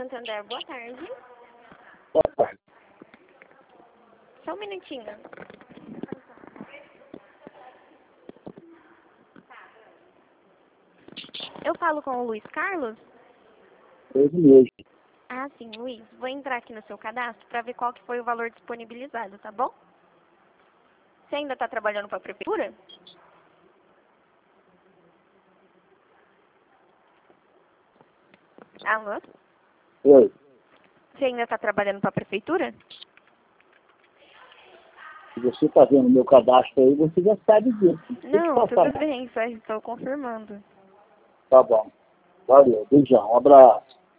Santander, boa tarde. Boa tarde. Só um minutinho. Eu falo com o Luiz Carlos? Ele mesmo. Ah, sim, Luiz. Vou entrar aqui no seu cadastro para ver qual que foi o valor disponibilizado, tá bom? Você ainda está trabalhando para a prefeitura? Alô? Oi. Você ainda está trabalhando para a prefeitura? Se você está vendo meu cadastro aí, você já sabe disso. Não, tudo bem, só estou confirmando. Tá bom. Valeu. Beijão. Um abraço.